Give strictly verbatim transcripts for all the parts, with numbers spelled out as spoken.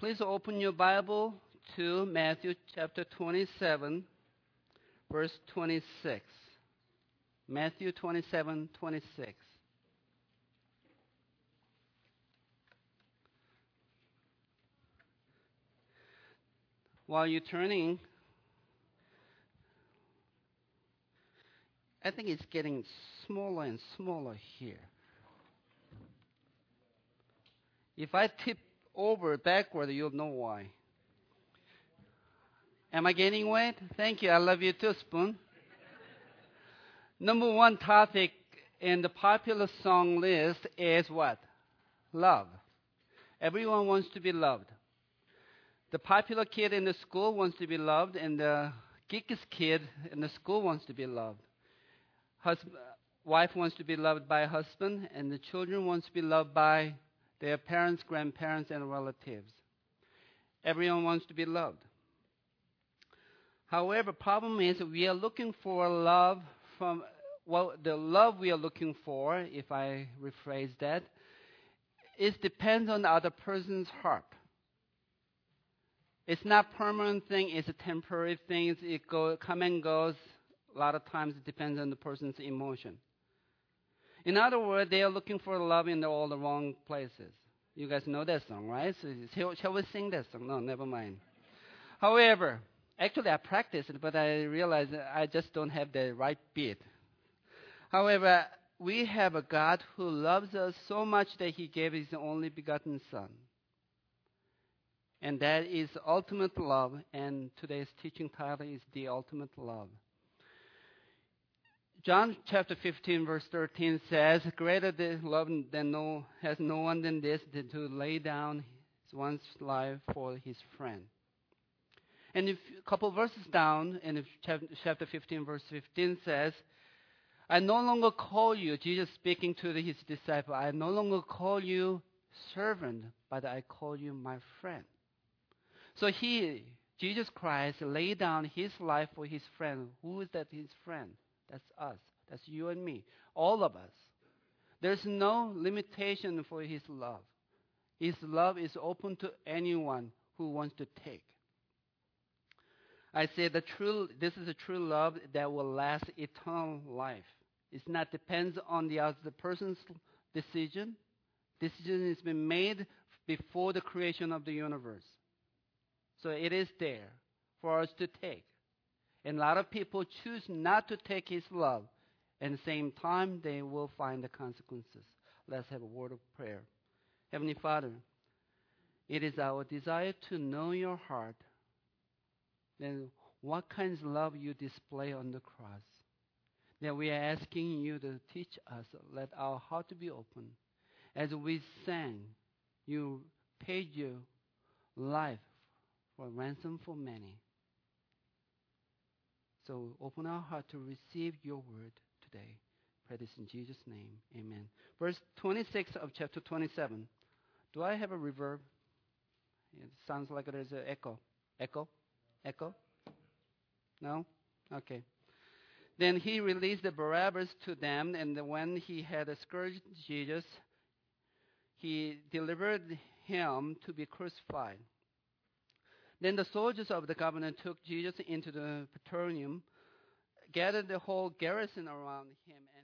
Please open your Bible to Matthew chapter twenty-seven, verse twenty-six. Matthew twenty-seven, twenty-six. While you're turning, I think it's getting smaller and smaller here. If I tip over backward, you'll know why. Am I gaining weight? Thank you. I love you too, Spoon. Number one topic in the popular song list is what? Love. Everyone wants to be loved. The popular kid in the school wants to be loved, and the geekiest kid in the school wants to be loved. Husband, wife wants to be loved by husband, and the children wants to be loved by their parents, grandparents, and relatives. Everyone wants to be loved. However, problem is we are looking for love from, well, the love we are looking for, if I rephrase that, it depends on the other person's heart. It's not permanent thing, it's a temporary thing, it go, come and goes. A lot of times it depends on the person's emotion. In other words, they are looking for love in all the wrong places. You guys know that song, right? So shall, shall we sing that song? No, never mind. However, actually I practiced it, but I realized that I just don't have the right beat. However, we have a God who loves us so much that He gave His only begotten Son. And that is ultimate love, and today's teaching title is The Ultimate Love. John chapter fifteen, verse thirteen says, greater the love than no, has no one than this, than to lay down his one's life for his friend. And if, a couple verses down, in chapter fifteen, verse fifteen says, I no longer call you, Jesus speaking to his disciple, I no longer call you servant, but I call you my friend. So he, Jesus Christ, laid down his life for his friend. Who is that his friend? That's us. That's you and me. All of us. There's no limitation for his love. His love is open to anyone who wants to take. I say the true, this is a true love that will last eternal life. It's not depends on the other person's decision. Decision has been made before the creation of the universe. So it is there for us to take. And a lot of people choose not to take His love. At the same time, they will find the consequences. Let's have a word of prayer. Heavenly Father, it is our desire to know your heart. Then what kinds of love you display on the cross. That we are asking you to teach us, let our heart be open. As we sang, you paid your life for ransom for many. So open our heart to receive your word today. Pray this in Jesus' name. Amen. Verse twenty-six of chapter twenty-seven. Do I have a reverb? It sounds like there's an echo. Echo? Echo? No? Okay. Then he released the Barabbas to them, and when he had scourged Jesus, he delivered him to be crucified. Then the soldiers of the governor took Jesus into the praetorium, gathered the whole garrison around him, and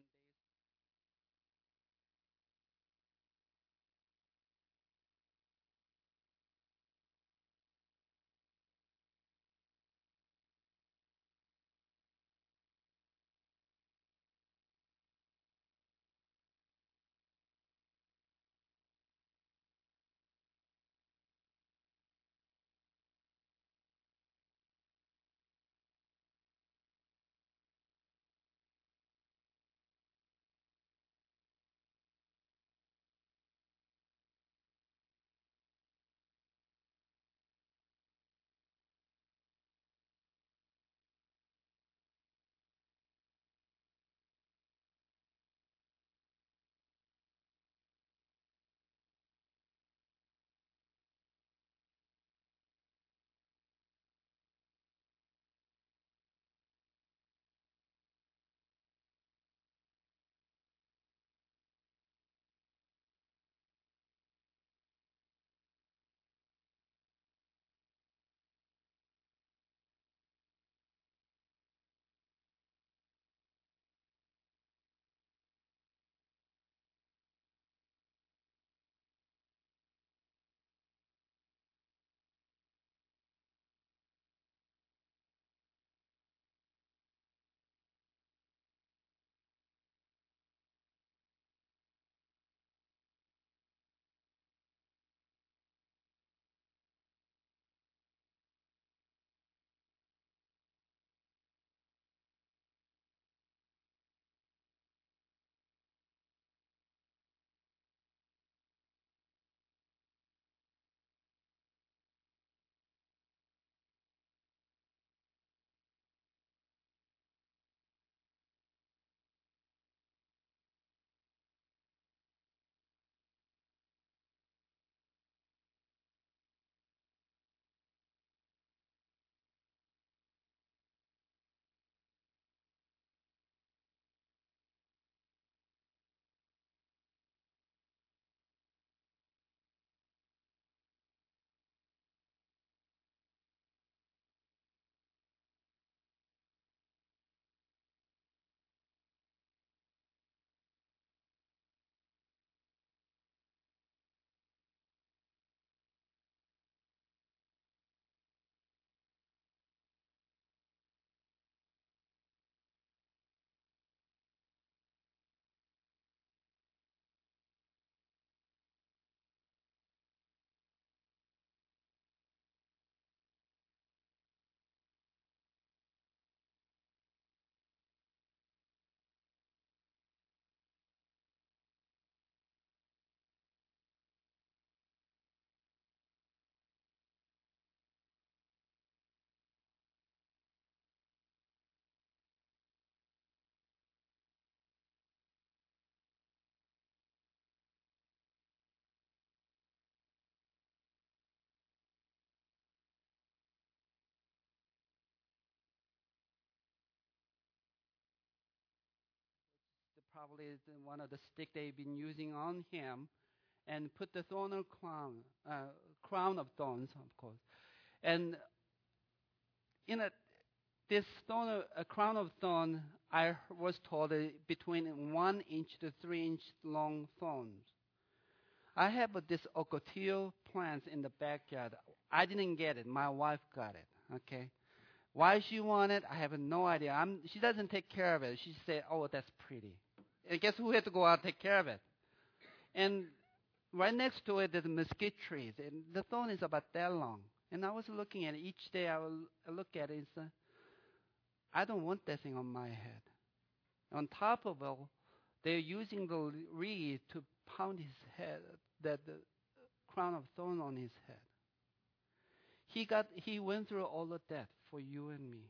probably the, one of the stick they've been using on him, and put the thorn crown, uh, crown of thorns, of course. And in a, this thorn, a crown of thorn, I was told uh, between one inch to three inch long thorns. I have uh, this ocotillo plants in the backyard. I didn't get it. My wife got it. Okay. Why she wanted, I have no idea. I'm, she doesn't take care of it. She said, "Oh, that's pretty." And guess who had to go out and take care of it? And right next to it, there's mesquite trees, and the thorn is about that long. And I was looking at it each day. I will look at it and say, "I don't want that thing on my head." On top of it, they're using the reed to pound his head, that the crown of thorn on his head. He got, he went through all of that for you and me.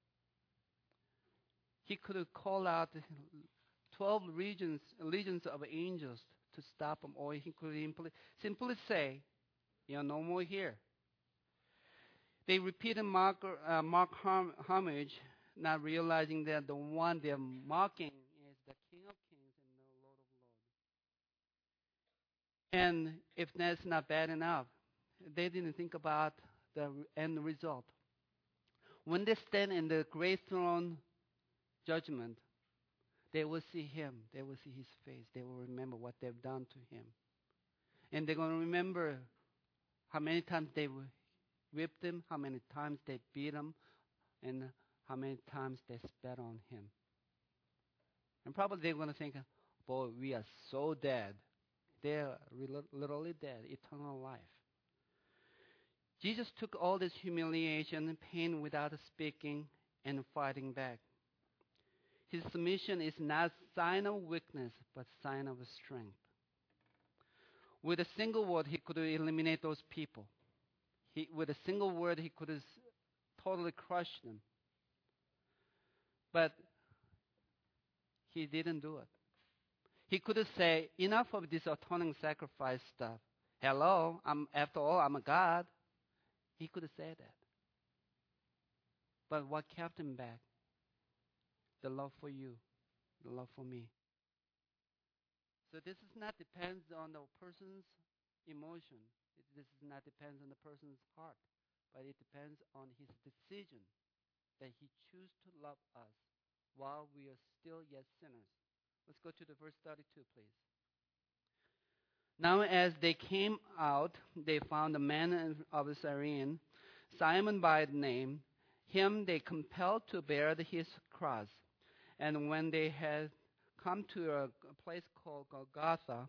He could have called out twelve legions, legions of angels to stop him, or he could simply, simply say, "You're no more here." They repeated mock, uh, mock hom- homage, not realizing that the one they're mocking is the King of Kings and the Lord of Lords. And if that's not bad enough, they didn't think about the end result. When they stand in the great throne judgment, they will see him. They will see his face. They will remember what they've done to him. And they're going to remember how many times they whipped him, how many times they beat him, and how many times they spat on him. And probably they're going to think, "Boy, we are so dead." They're literally dead, eternal life. Jesus took all this humiliation and pain without speaking and fighting back. His submission is not sign of weakness, but sign of strength. With a single word, he could eliminate those people. He, with a single word, he could have totally crushed them. But he didn't do it. He could have said, "Enough of this atoning sacrifice stuff. Hello, I'm, after all, I'm a God." He could have said that. But what kept him back? The love for you, the love for me. So this is not depends on the person's emotion. It, this is not depends on the person's heart, but it depends on his decision that he chooses to love us while we are still yet sinners. Let's go to the verse thirty-two, please. Now as they came out, they found a man of Cyrene, Simon by name. Him they compelled to bear his cross. And when they had come to a, a place called Golgotha,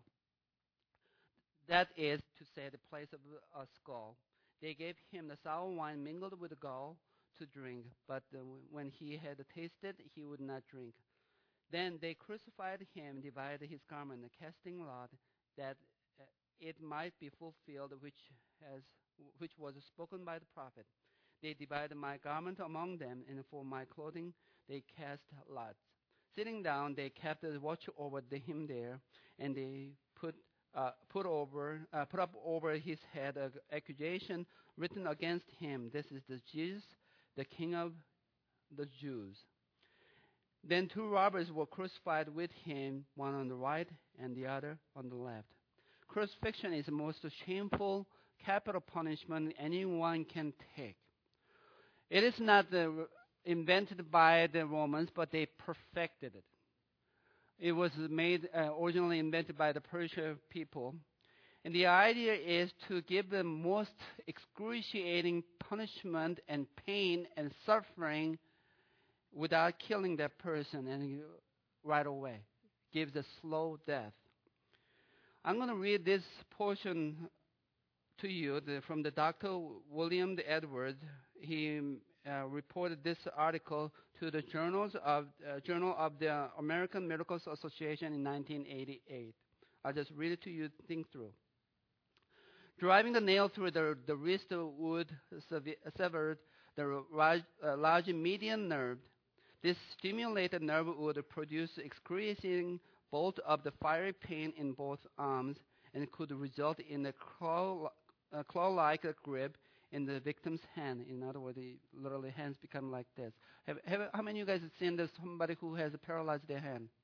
that is to say, the place of a skull, they gave him the sour wine mingled with gall to drink, but uh, when he had tasted, he would not drink. Then they crucified him, divided his garment, casting lot, that uh, it might be fulfilled, which has, which was spoken by the prophet. They divided my garment among them, and for my clothing they cast lots. Sitting down, they kept a watch over the, him there, and they put uh, put over uh, put up over his head an accusation written against him. This is the Jesus, the King of the Jews. Then two robbers were crucified with him, one on the right and the other on the left. Crucifixion is the most shameful capital punishment anyone can take. It is not the, invented by the Romans, but they perfected it. It was made uh, originally invented by the Persian people. And the idea is to give the most excruciating punishment and pain and suffering without killing that person and right away. Gives a slow death. I'm going to read this portion to you the, from the Doctor William Edwards. He uh, reported this article to the journals of uh, Journal of the American Medical Association in nineteen eighty-eight. I'll just read it to you. Think through. Driving the nail through the, the wrist would sever the large, uh, large median nerve. This stimulated nerve would produce excruciating bolt of the fiery pain in both arms and could result in a claw, uh, claw-like grip in the victim's hand. In other words, the literally hands become like this. Have, have, how many of you guys have seen this, somebody who has paralyzed their hand?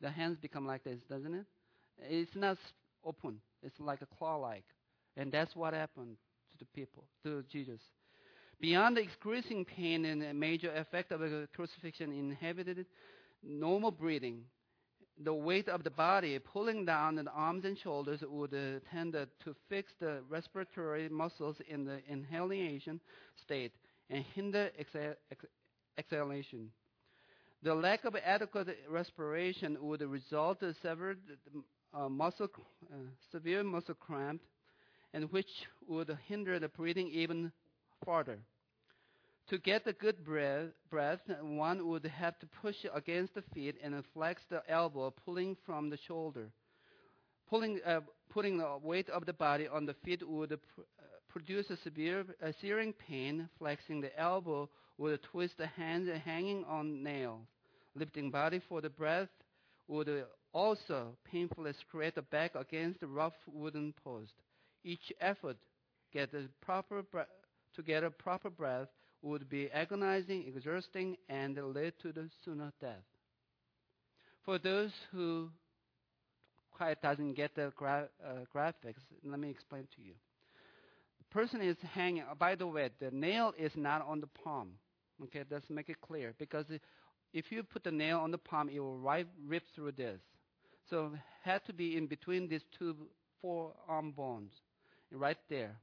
The hands become like this, doesn't it? It's not open. It's like a claw-like. And that's what happened to the people, to Jesus. Beyond the excruciating pain and a major effect of the crucifixion inhibited normal breathing, the weight of the body pulling down the arms and shoulders would uh, tend uh, to fix the respiratory muscles in the inhalation state and hinder exa- ex- exhalation. The lack of adequate respiration would result in severed uh, muscle, uh, severe muscle cramp, and which would hinder the breathing even further. To get a good breath, breath, one would have to push against the feet and flex the elbow, pulling from the shoulder. Pulling, uh, putting the weight of the body on the feet would pr- uh, produce a severe uh, searing pain. Flexing the elbow would twist the hands hanging on nails. Lifting body for the breath would also painfully scrape the back against the rough wooden post. Each effort get a proper bre- to get a proper breath would be agonizing, exhausting, and lead to the sooner death. For those who quite doesn't get the gra- uh, graphics, let me explain to you. The person is hanging. By the way, the nail is not on the palm. Okay, let's make it clear, because if you put the nail on the palm, it will right rip through this. So it had to be in between these two forearm bones, right there.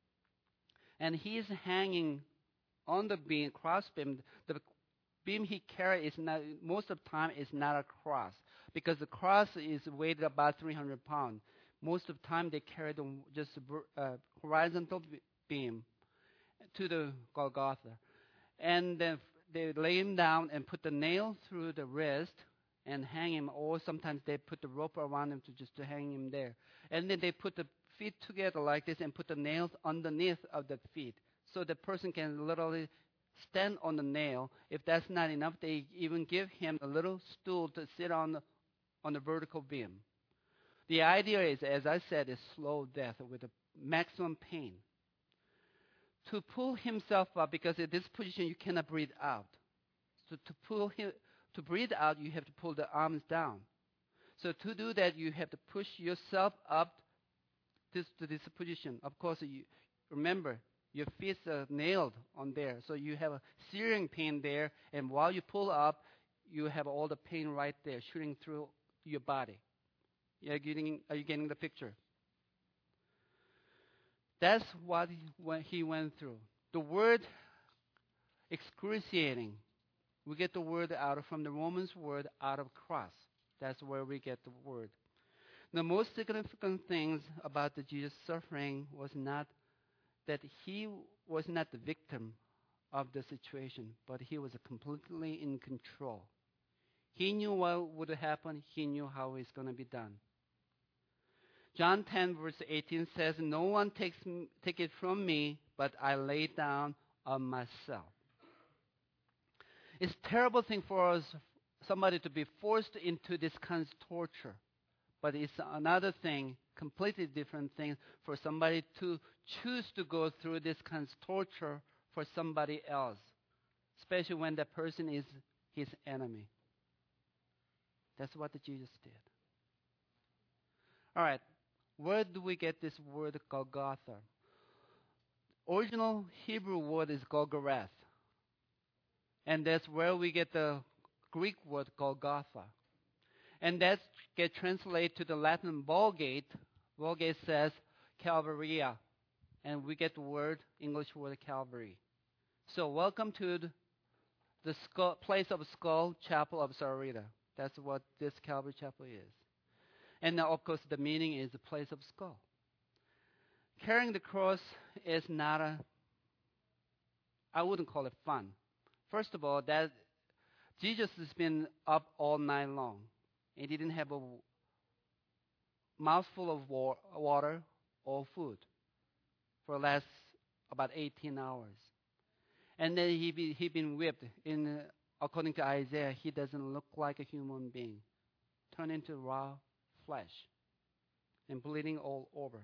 And he is hanging on the beam, cross beam. The beam he carries is not, most of the time is not a cross, because the cross is weighted about three hundred pounds. Most of the time they carry the, just a uh, horizontal beam to the Golgotha. And then they lay him down and put the nail through the wrist and hang him, or sometimes they put the rope around him to just to hang him there. And then they put the feet together like this and put the nails underneath of the feet, so the person can literally stand on the nail. If that's not enough, they even give him a little stool to sit on the, on the vertical beam. The idea is, as I said, is slow death with a maximum pain. To pull himself up, because in this position you cannot breathe out. So to pull him, to breathe out, you have to pull the arms down. So to do that, you have to push yourself up this, to this position. Of course, you remember, your feet are nailed on there, so you have a searing pain there, and while you pull up, you have all the pain right there shooting through your body. Are you getting, are you getting the picture? That's what he went through. The word excruciating, we get the word out of, from the Romans word out of cross. That's where we get the word. The most significant things about the Jesus suffering was not that he was not the victim of the situation, but he was completely in control. He knew what would happen. He knew how it's going to be done. John ten, verse eighteen says, "No one takes m- take it from me, but I lay it down on myself." It's a terrible thing for us, somebody to be forced into this kind of torture. But it's another thing, completely different thing, for somebody to choose to go through this kind of torture for somebody else, especially when that person is his enemy. That's what the Jesus did. All right, where do we get this word Golgotha? Original Hebrew word is Golgorath, and that's where we get the Greek word Golgotha. And that get translated to the Latin Vulgate. Vulgate says Calvaria, and we get the word, English word Calvary. So welcome to the, the skull, place of skull, chapel of Sarita. That's what this Calvary chapel is. And now, of course, the meaning is the place of skull. Carrying the cross is not a, I wouldn't call it fun. First of all, that Jesus has been up all night long. He didn't have a mouthful of wa- water or food for the last about eighteen hours. And then he be, he been whipped. In, uh, according to Isaiah, he doesn't look like a human being. Turned into raw flesh and bleeding all over.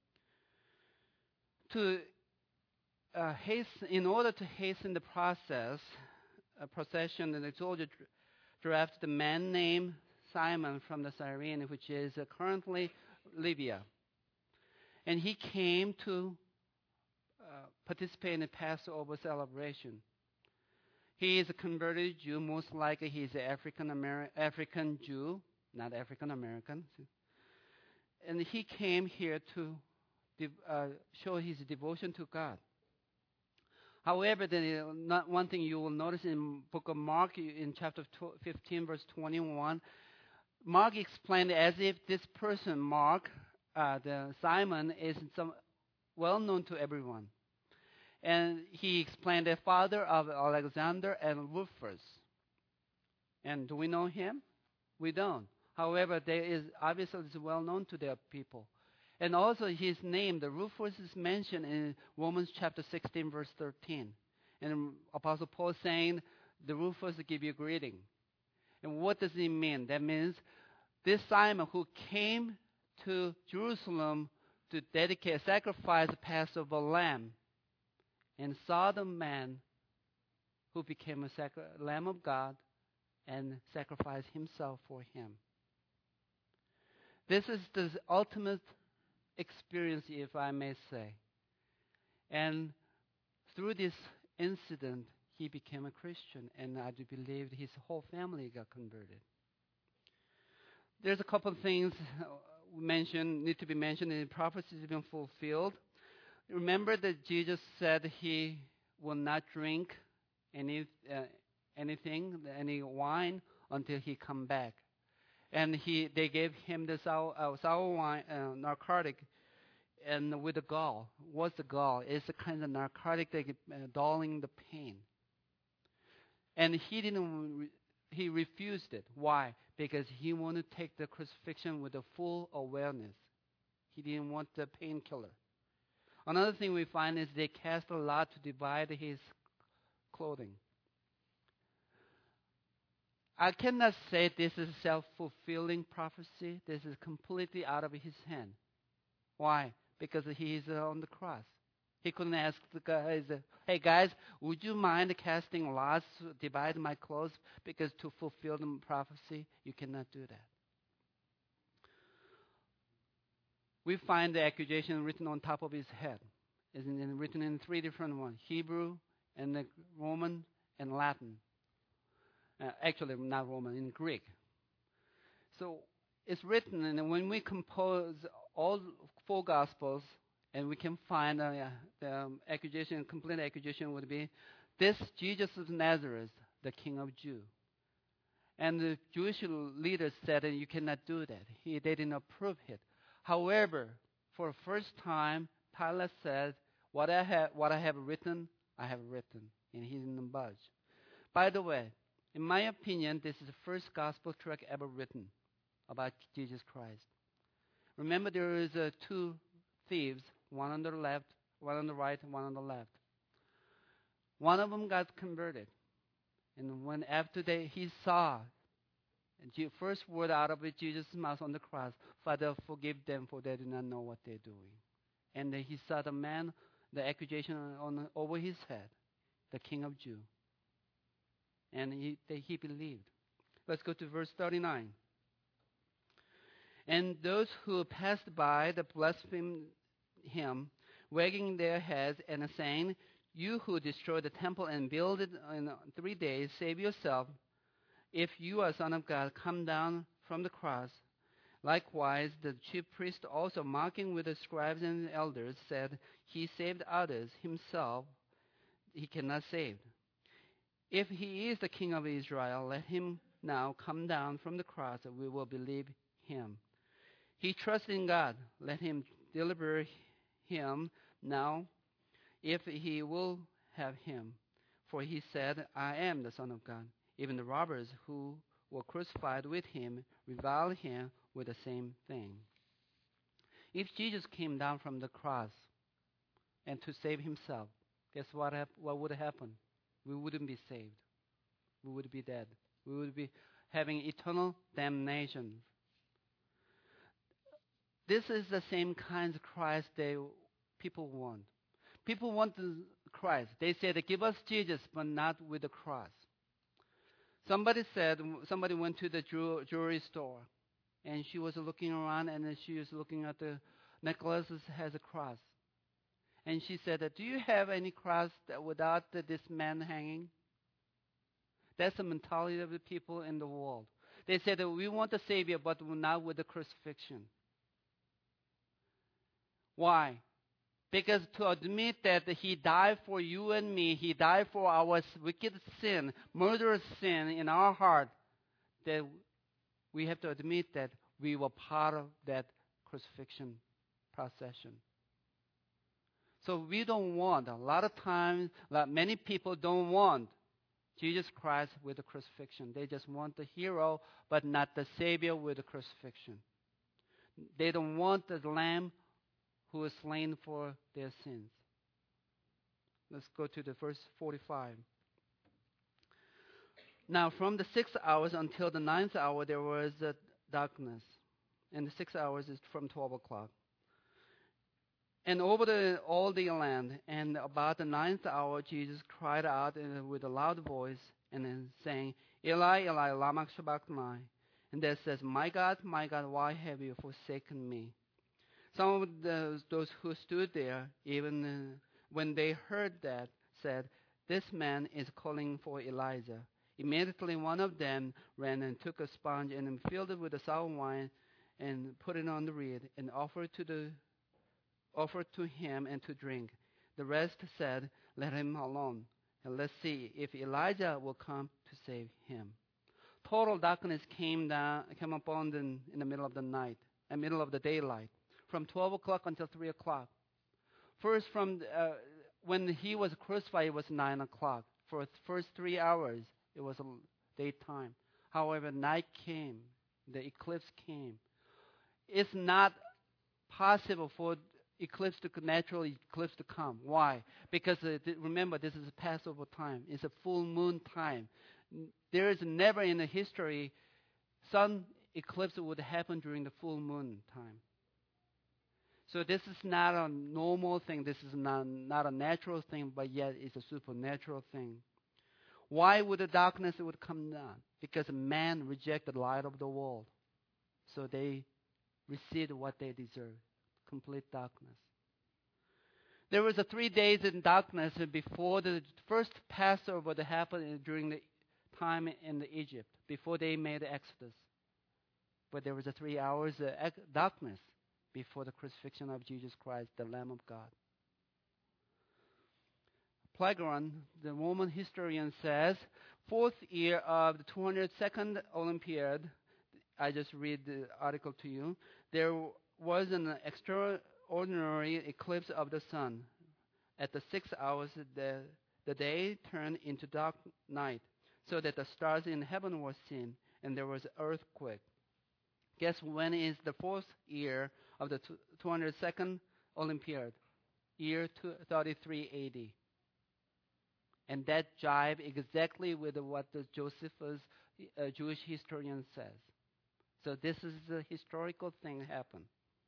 To uh, hasten, in order to hasten the process, a procession, and the soldier drafted a man named Simon from the Cyrene, which is uh, currently Libya. And he came to uh, participate in the Passover celebration. He is a converted Jew, most likely he's an African Ameri- African Jew, not African American. And he came here to de- uh, show his devotion to God. However, the, not one thing you will notice in book of Mark, in chapter fifteen, verse twenty-one, Mark explained as if this person, Mark, uh, the Simon, is some well known to everyone. And he explained the father of Alexander and Rufus. And do we know him? We don't. However, there is obviously is well known to their people. And also his name, the Rufus, is mentioned in Romans chapter sixteen, verse thirteen. And Apostle Paul saying, the Rufus give you greeting. And what does it mean? That means this Simon who came to Jerusalem to dedicate, sacrifice the Passover lamb, and saw the man who became a sacri- Lamb of God and sacrificed himself for him. This is the ultimate experience, if I may say. And through this incident, he became a Christian, and I do believe his whole family got converted. There's a couple of things mentioned, need to be mentioned, and the prophecy has been fulfilled. Remember that Jesus said he will not drink any uh, anything, any wine, until he come back. And he, they gave him the sour, uh, sour wine, uh, narcotic, and with the gall. What's the gall? It's a kind of narcotic that uh, dulling the pain. And he didn't. Re- he refused it. Why? Because he wanted to take the crucifixion with a full awareness. He didn't want the painkiller. Another thing we find is they cast a lot to divide his clothing. I cannot say this is a self-fulfilling prophecy. This is completely out of his hand. Why? Because he is on the cross. He couldn't ask the guys, hey guys, would you mind casting lots to divide my clothes? Because to fulfill the prophecy, you cannot do that. We find the accusation written on top of his head. It's in, written in three different ones, Hebrew, and the Roman, and Latin. Uh, actually, not Roman, in Greek. So it's written, and when we compose all four Gospels, and we can find uh, yeah, the um, accusation, complete accusation would be, this Jesus of Nazareth, the King of Jews. And the Jewish leaders said, you cannot do that. He, they didn't approve it. However, for the first time, Pilate said, what I have, what I have written, I have written. And he didn't budge. By the way, in my opinion, this is the first gospel tract ever written about Jesus Christ. Remember, there is uh, two thieves, one on the left, one on the right, and one on the left. One of them got converted. And when after they, he saw the first word out of Jesus' mouth on the cross, Father, forgive them, for they do not know what they're doing. And he saw the man, the accusation on, on over his head, the King of Jews. And he, they, he believed. Let's go to verse thirty-nine. And those who passed by the blasphemed him, wagging their heads and saying, you who destroy the temple and build it in three days, save yourself. If you are Son of God, come down from the cross. Likewise, the chief priest also, mocking with the scribes and the elders, said, he saved others, himself he cannot save. If he is the King of Israel, let him now come down from the cross, and we will believe him. He trusts in God. Let him deliver him now, if he will have him. For he said, I am the Son of God. Even the robbers who were crucified with him reviled him with the same thing. If Jesus came down from the cross and to save himself, guess what, hap- what would happen? We wouldn't be saved. We would be dead. We would be having eternal damnation. This is the same kind of Christ they people want. People want the Christ. They say, give us Jesus, but not with the cross. Somebody said, somebody went to the jew- jewelry store, and she was looking around, and then she was looking at the necklace that has a cross. And she said, do you have any cross that without the, this man hanging? That's the mentality of the people in the world. They said that we want a Savior, but not with the crucifixion. Why? Because to admit that He died for you and me, He died for our wicked sin, murderous sin in our heart, that we have to admit that we were part of that crucifixion procession. So we don't want, a lot of times, like many people don't want Jesus Christ with the crucifixion. They just want the hero, but not the Savior with the crucifixion. They don't want the Lamb who was slain for their sins. Let's go to the verse forty-five. Now, from the sixth hours until the ninth hour, there was a darkness. And the six hours is from twelve o'clock. And over the, all the land, and about the ninth hour, Jesus cried out in, with a loud voice, and then saying, Eli, Eli, lama sabachthani. And that says, My God, my God, why have you forsaken me? Some of those, those who stood there, even uh, when they heard that, said, This man is calling for Elijah. Immediately one of them ran and took a sponge and filled it with the sour wine and put it on the reed and offered to the offered to him and to drink. The rest said, Let him alone, and let's see if Elijah will come to save him. Total darkness came down, came upon them in the middle of the night, in the middle of the daylight, from twelve o'clock until three o'clock. First, from uh, when he was crucified, it was nine o'clock. For the first three hours, it was daytime. However, night came, the eclipse came. It's not possible for eclipse to natural eclipse to come. Why? Because uh, th- remember, this is a Passover time. It's a full moon time. There is never in the history sun eclipse would happen during the full moon time. So this is not a normal thing. This is not, not a natural thing, but yet it's a supernatural thing. Why would the darkness would come down? Because man rejected the light of the world. So they received what they deserved. Complete darkness. There was a three days in darkness before the first Passover that happened during the time in the Egypt, before they made the Exodus. But there was a three hours of darkness before the crucifixion of Jesus Christ, the Lamb of God. Plagon, the Roman historian, says, fourth year of the two hundred second Olympiad, I just read the article to you, there was an extraordinary eclipse of the sun. At the six hours, the, the day turned into dark night, so that the stars in heaven were seen, and there was an earthquake. Guess when is the fourth year of the two hundred second Olympiad? Year thirty-three A D. And that jive exactly with what the Josephus, uh, Jewish historian, says. So this is the historical thing happened.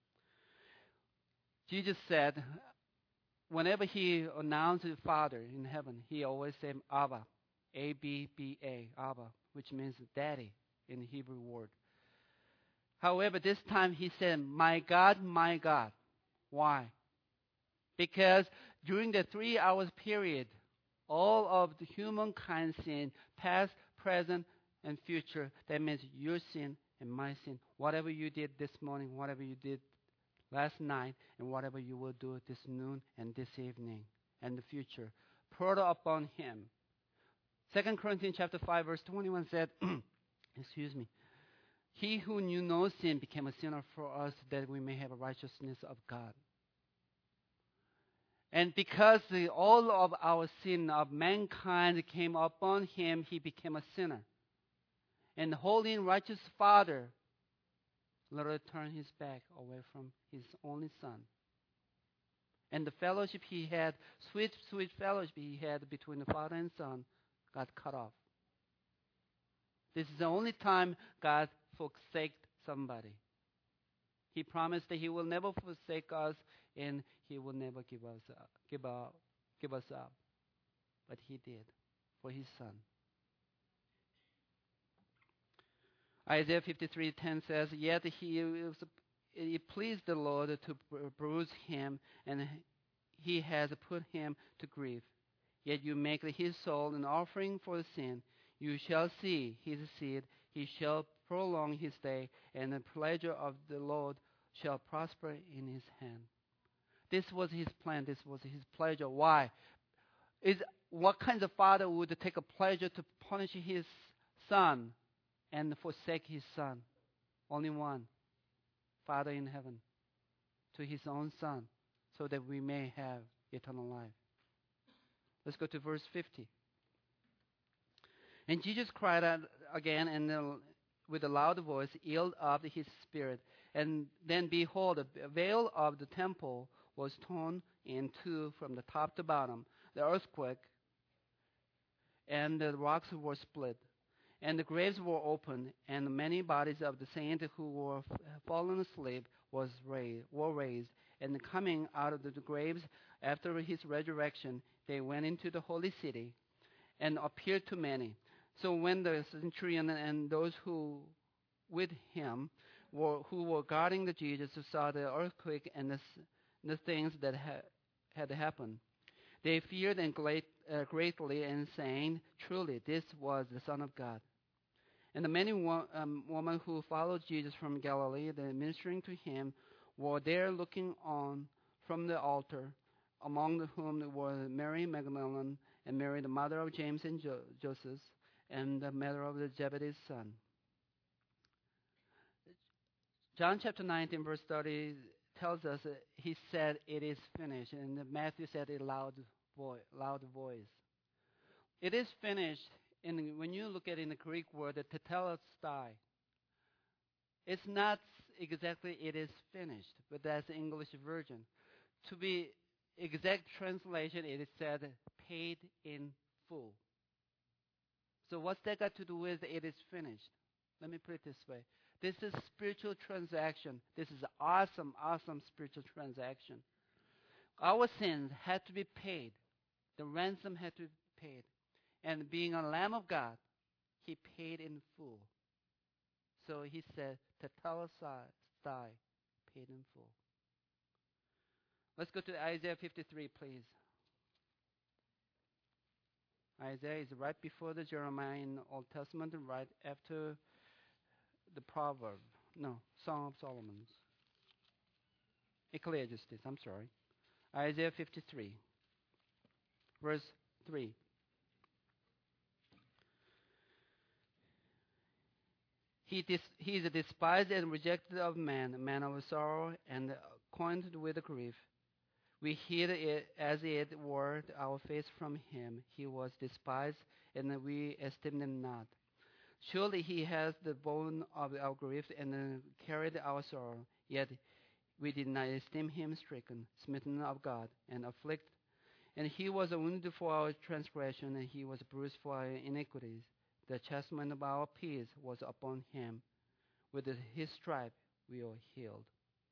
Jesus said, whenever he announced the Father in heaven, he always said Abba, A B B A, Abba, which means daddy in the Hebrew word. However, this time he said, my God, my God. Why? Because during the three hours period, all of the humankind sin, past, present, and future, that means your sin and my sin. Whatever you did this morning, whatever you did last night, and whatever you will do this noon and this evening and the future, poured upon him. Second Corinthians chapter five, verse twenty-one said, excuse me, he who knew no sin became a sinner for us that we may have a righteousness of God. And because the, all of our sin of mankind came upon him, he became a sinner. And the holy and righteous Father literally turned his back away from his only Son. And the fellowship he had, sweet, sweet fellowship he had between the Father and Son, got cut off. This is the only time God forsaked somebody. He promised that he will never forsake us and he will never give us up, give up, give us up. But he did for his Son. Isaiah fifty-three ten says, "Yet he was, it pleased the Lord to bruise him, and he has put him to grief. Yet you make his soul an offering for sin. You shall see his seed. He shall prolong his day, and the pleasure of the Lord shall prosper in his hand." This was his plan. This was his pleasure. Why? Is what kind of father would take a pleasure to punish his son and forsake his son? Only one. Father in heaven. To his own son, so that we may have eternal life. Let's go to verse fifty. And Jesus cried out again, and uh, with a loud voice, yielded up his spirit. And then behold, the veil of the temple was torn in two from the top to bottom. The earthquake and the rocks were split, and the graves were opened, and many bodies of the saints who were fallen asleep was raised, were raised. And coming out of the graves after his resurrection, they went into the holy city and appeared to many. So when the centurion and those who with him were, who were guarding the Jesus saw the earthquake and the, the things that ha- had happened, they feared and great, uh, greatly, and saying, "Truly, this was the Son of God." And the many wo- um, women who followed Jesus from Galilee, the ministering to him, were there looking on from the altar, among whom were Mary Magdalene and Mary, the mother of James and jo- Joseph, and the mother of the Zebedee's son. John chapter nineteen, verse thirty tells us that he said, "It is finished," and Matthew said it loud, vo- loud voice. It is finished. And when you look at it in the Greek word, the tetelestai, it's not exactly "it is finished," but that's the English version. To be exact translation, it is said "paid in full." So what's that got to do with "it is finished"? Let me put it this way. This is spiritual transaction. This is awesome, awesome spiritual transaction. Our sins had to be paid. The ransom had to be paid. And being a Lamb of God, he paid in full. So he said, "Tetelestai," paid in full. Let's go to Isaiah fifty-three, please. Isaiah is right before the Jeremiah in the Old Testament and right after the Proverb. No, Song of Solomon. Ecclesiastes, I'm sorry. Isaiah fifty-three, verse three. He, dis, he is despised and rejected of man, a man of sorrow and acquainted with grief. We hid it as it were our face from him. He was despised, and we esteemed him not. Surely he has the bone of our grief and carried our sorrow. Yet we did not esteem him stricken, smitten of God, and afflicted. And he was wounded for our transgression, and he was bruised for our iniquities. The chastisement of our peace was upon him. With his stripe we are healed.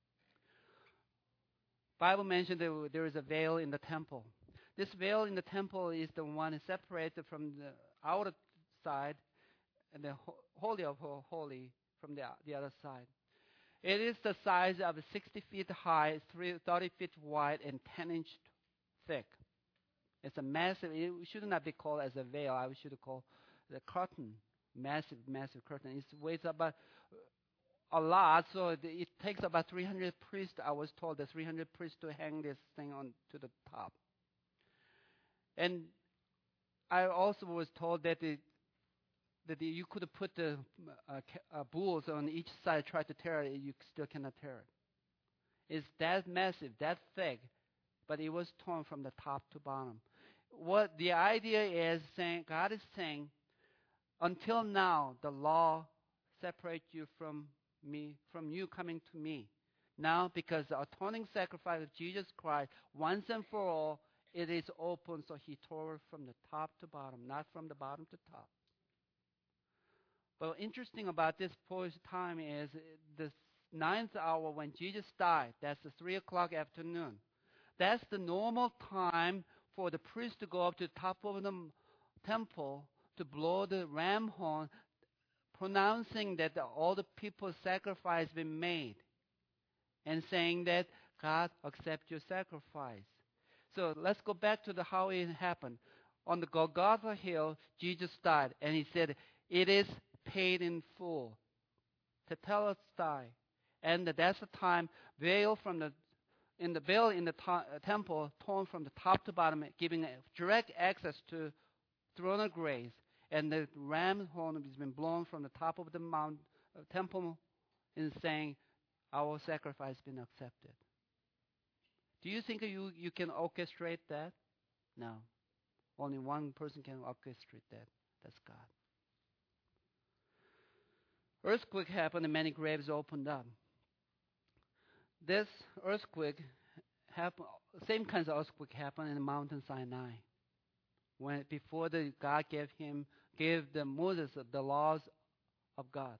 Bible mentioned that there is a veil in the temple. This veil in the temple is the one separated from the outer side and the holy of holy from the, the other side. It is the size of sixty feet high, thirty feet wide, and ten inch thick. It's a massive. It should not be called as a veil. I should call the curtain, massive, massive curtain. It weighs about a lot, so it, it takes about three hundred priests. I was told the three hundred priests to hang this thing on to the top. And I also was told that it, that the, you could put the uh, uh, bulls on each side, try to tear it, you still cannot tear it. It's that massive, that thick, but it was torn from the top to bottom. What the idea is saying, God is saying, until now, the law separates you from me, from you coming to me. Now, because the atoning sacrifice of Jesus Christ, once and for all, it is open, so he tore it from the top to bottom, not from the bottom to top. But interesting about this time is the ninth hour when Jesus died. That's the three o'clock afternoon. That's the normal time for the priest to go up to the top of the temple to blow the ram horn, pronouncing that the, all the people's sacrifice been made, and saying that God accept your sacrifice. So let's go back to the how it happened. On the Golgotha hill, Jesus died, and he said, "It is paid in full." Tetelestai. And that's the time veil from the in the veil in the to, uh, temple torn from the top to bottom, giving direct access to throne of grace. And the ram horn has been blown from the top of the mount uh, temple, in saying, "Our sacrifice has been accepted." Do you think you, you can orchestrate that? No. Only one person can orchestrate that. That's God. Earthquake happened and many graves opened up. This earthquake happened, same kinds of earthquake happened in the mountain Sinai. When before the God gave him gave the Moses the laws of God,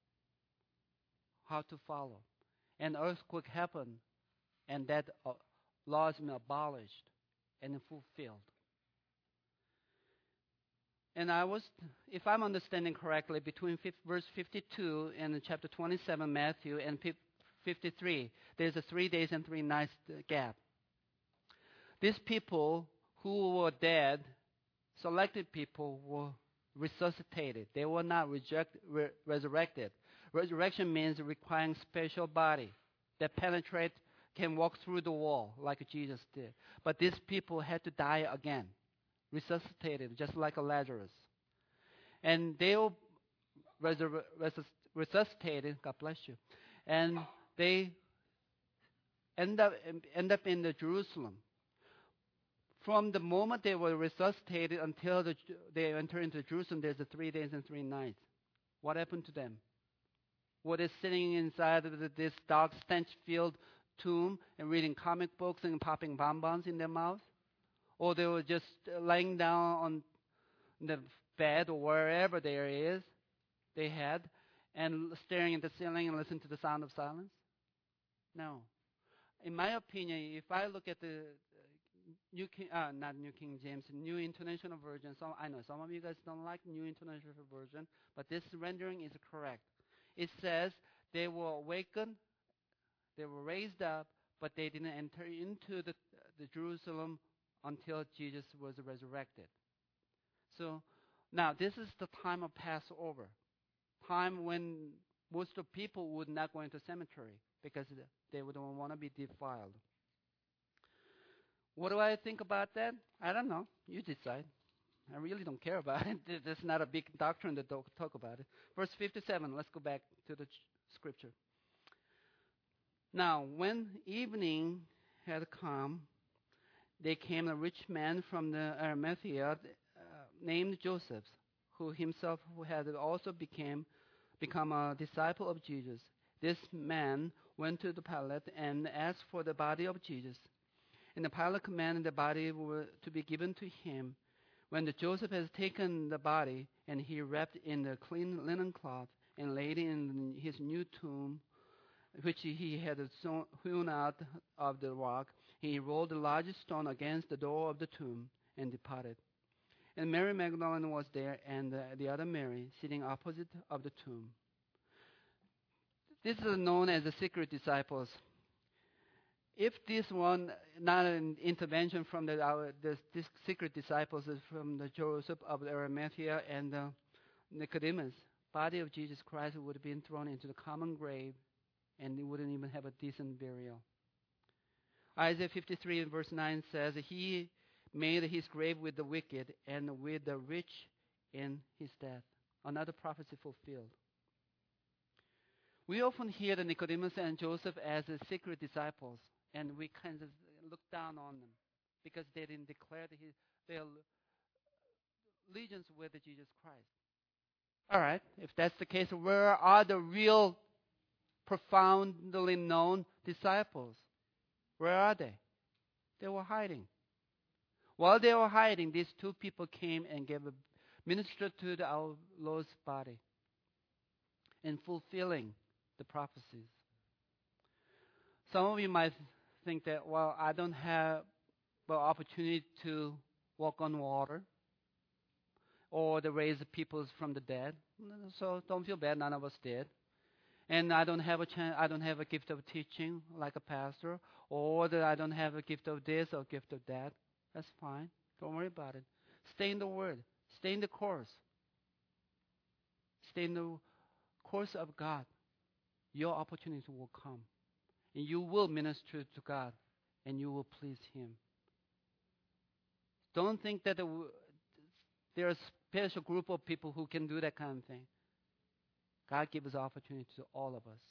how to follow. And earthquake happened, and that uh, laws been abolished and fulfilled. And I was, if I'm understanding correctly, between verse fifty-two and chapter twenty-seven, Matthew, and fifty-three, there's a three days and three nights gap. These people who were dead, selected people, were resuscitated. They were not reject, re- resurrected. Resurrection means requiring special body that penetrate, can walk through the wall like Jesus did. But these people had to die again, resuscitated, just like a Lazarus. And they were resur- resus- resuscitated, God bless you, and they end up, end up in the Jerusalem. From the moment they were resuscitated until the, they enter into Jerusalem, there's a three days and three nights. What happened to them? Were they sitting inside of the, this dark, stench-filled tomb and reading comic books and popping bonbons in their mouth? Or they were just laying down on the bed or wherever there is they had and staring at the ceiling and listening to the sound of silence? No. In my opinion, if I look at the New King, uh, not New King James, New International Version. Some, I know some of you guys don't like New International Version, but this rendering is correct. It says they were awakened, they were raised up, but they didn't enter into the, the Jerusalem until Jesus was resurrected. So now this is the time of Passover, time when most of people would not go into cemetery because they would not want to be defiled. What do I think about that? I don't know. You decide. I really don't care about it. This is not a big doctrine to talk about it. Verse fifty-seven, let's go back to the scripture. Now, when evening had come, there came a rich man from the Arimathea uh, named Joseph, who himself who had also became, become a disciple of Jesus. This man went to the Pilate and asked for the body of Jesus. And the Pilate commanded the body were to be given to him. When the Joseph has taken the body, and he wrapped in the clean linen cloth, and laid it in his new tomb, which he had hewn out of the rock, he rolled a large stone against the door of the tomb, and departed. And Mary Magdalene was there, and the, the other Mary, sitting opposite of the tomb. This is known as the secret disciples. If this one, not an intervention from the, our, the this secret disciples, is from the Joseph of Arimathea and uh, Nicodemus, body of Jesus Christ would have been thrown into the common grave, and it wouldn't even have a decent burial. Isaiah fifty-three and verse nine says, "He made his grave with the wicked and with the rich in his death." Another prophecy fulfilled. We often hear the Nicodemus and Joseph as the secret disciples, and we kind of look down on them because they didn't declare the, their allegiance with Jesus Christ. All right, if that's the case, where are the real profoundly known disciples? Where are they? They were hiding. While they were hiding, these two people came and gave a minister to the, our Lord's body in fulfilling the prophecies. Some of you might think that, well, I don't have the opportunity to walk on water. or to raise people from the dead. So don't feel bad. None of us did. And I don't have a chance. I don't have a gift of teaching like a pastor, or that I don't have a gift of this or gift of that. That's fine. Don't worry about it. Stay in the Word. Stay in the course. Stay in the course of God. Your opportunity will come, and you will minister to God, and you will please Him. Don't think that there are a special group of people who can do that kind of thing. God gives opportunity to all of us.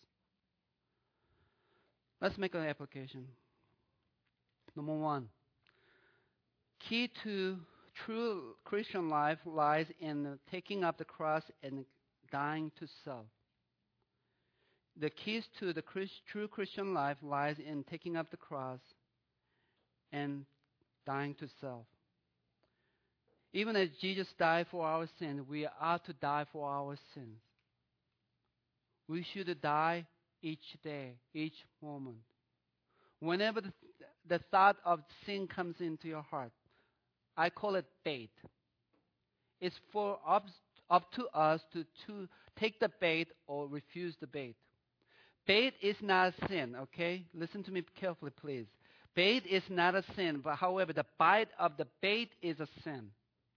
Let's make an application. Number one, key to true Christian life lies in taking up the cross and dying to self. The keys to the Christ, true Christian life lies in taking up the cross and dying to self. Even as Jesus died for our sins, we are to die for our sins. We should die each day, each moment. Whenever the, the thought of sin comes into your heart, I call it bait. It's for up, up to us to, to take the bait or refuse the bait. Bait is not a sin, okay? Listen to me carefully, please. Bait is not a sin, but however, the bite of the bait is a sin.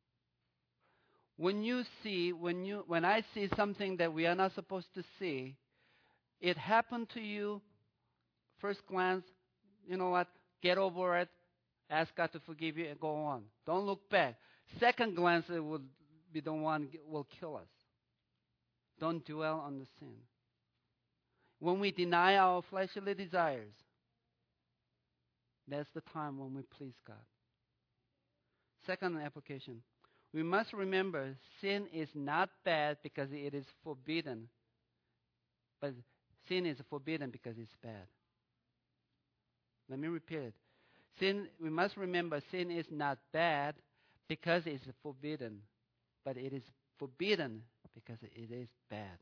When you see, when you, when I see something that we are not supposed to see, it happened to you, first glance, you know what, get over it, ask God to forgive you, and go on. Don't look back. Second glance, it will be the one that will kill us. Don't dwell on the sin. When we deny our fleshly desires, that's the time when we please God. Second application. We must remember sin is not bad because it is forbidden, but sin is forbidden because it's bad. Let me repeat it. Sin, we must remember sin is not bad because it's forbidden, but it is forbidden because it is bad.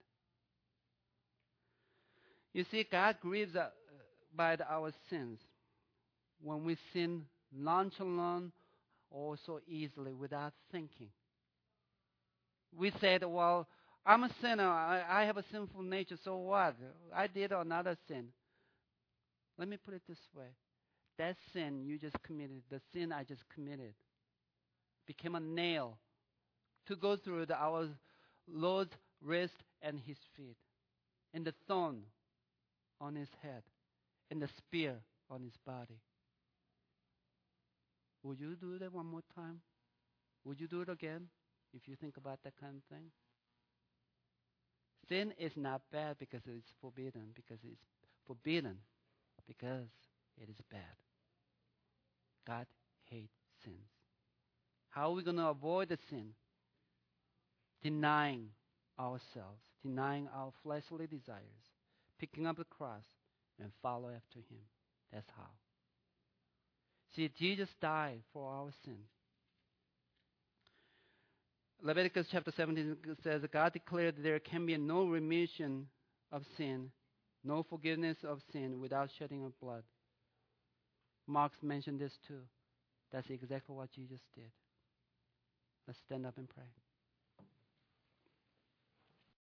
You see, God grieves by our sins when we sin nonchalant or so easily without thinking. We said, well, I'm a sinner. I, I have a sinful nature, so what? I did another sin. Let me put it this way. That sin you just committed, the sin I just committed, became a nail to go through the, our Lord's wrist and His feet, and the thorn on His head, and the spear on His body. Would you do that one more time? Would you do it again if you think about that kind of thing? Sin is not bad because it's forbidden, because it's forbidden because it is bad. God hates sins. How are we going to avoid the sin? Denying ourselves, denying our fleshly desires, picking up the cross, and follow after Him. That's how. See, Jesus died for our sin. Leviticus chapter seventeen says, God declared that there can be no remission of sin, no forgiveness of sin without shedding of blood. Mark mentioned this too. That's exactly what Jesus did. Let's stand up and pray.